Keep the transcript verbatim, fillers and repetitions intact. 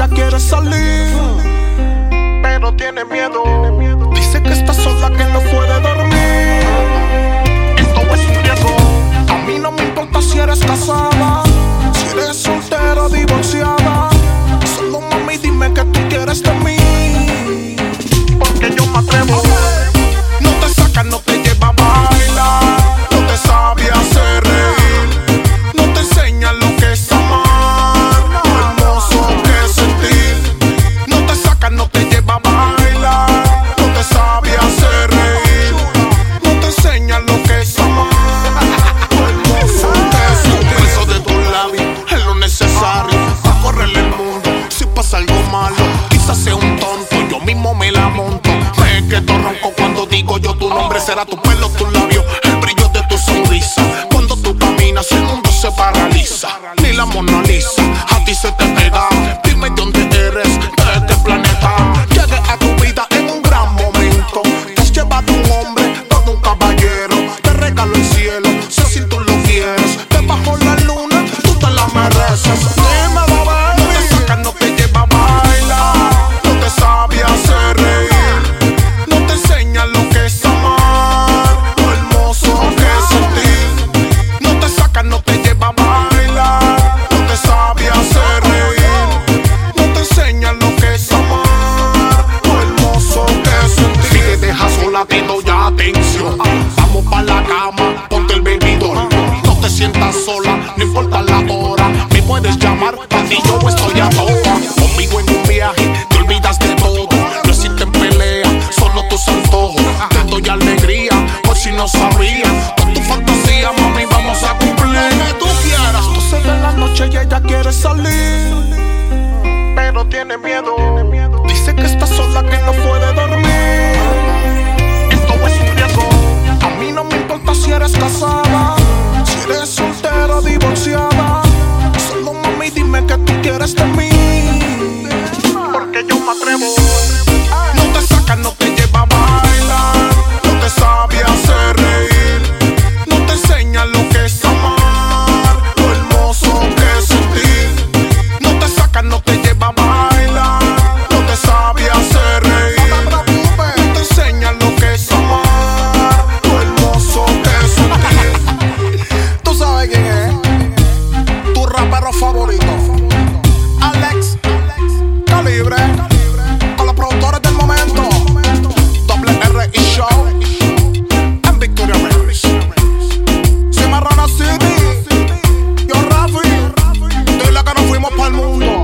ella quiere salir, pero tiene miedo. Dice que está sola, que no puede dormir. Esto es un riesgo. A mí no me importa si eres casada, si eres soltera o divorciada. Solo mami dime que tú quieres de mí, porque yo me atrevo. No te saca, no te lleva a bailar, no te sabe hacer reír, no te enseña lo que es amar, lo hermoso que es sentir. No te saca, no te lleva a bailar, no te sabe hacer reír, no te enseña lo que es amar, lo hermoso que es sentir. Un beso de tus labios es lo necesario para correr el mundo. Si pasa algo malo, quizás sea un tonto, yo mismo me la monto. Me quedo ronco cuando digo yo tu nombre. Será tu pelo, tu labio, el brillo de tu sonrisa. Cuando tú caminas el mundo se paraliza. Ni la Mona Lisa a ti se te pega. Dime dónde eres, de este planeta. Llegué a tu vida en un gran momento. Te has llevado un hombre, todo un caballero. Te regalo el cielo, sé si tú lo quieres. Debajo la luna, tú te la mereces. Dime, bebé, no te saca, no te lleva a bailar, no te sabe hacer reír, no te enseña lo que es amar, lo hermoso que es sentir. No te saca, no te lleva a bailar, no te sabe hacer reír, no te enseña lo que es amar, lo hermoso que es sentir. Si te dejas sola te doy atención, vamos pa' la cama, ponte el bebidor. No te sientas sola, no importa la hora, me puedes llamar, pa' ti yo estoy a toa. Conmigo en un viaje, te olvidas de todo, no existen peleas, solo tus antojos. Te doy alegría, por si no sabías, con tu fantasía, mami, vamos a cumplir lo que tú quieras. doce de la noche y ella quiere salir, pero tiene miedo. Dice que está sola, que no puede dormir. Esto es un riesgo. A mí no me importa si eres casada, si eres soltera o divorciada. Solo mami dime que tú quieres de mí, porque yo me atrevo. No te saca, no te lleva a bailar, no te sabe hacer reír, no te enseña lo que es amar, lo hermoso que es sentir. No te saca, no te lleva a bailar, no te sabe hacer reír, no te enseña lo que es amar, lo hermoso que es sentir. Tú sabes quién es, tu rapero favorito, Alex Calibre, con los productores del momento, Doble R y Show, en Victoria Mary's. Cimarrona City, yo Rafi, dile que nos fuimos pa'l mundo.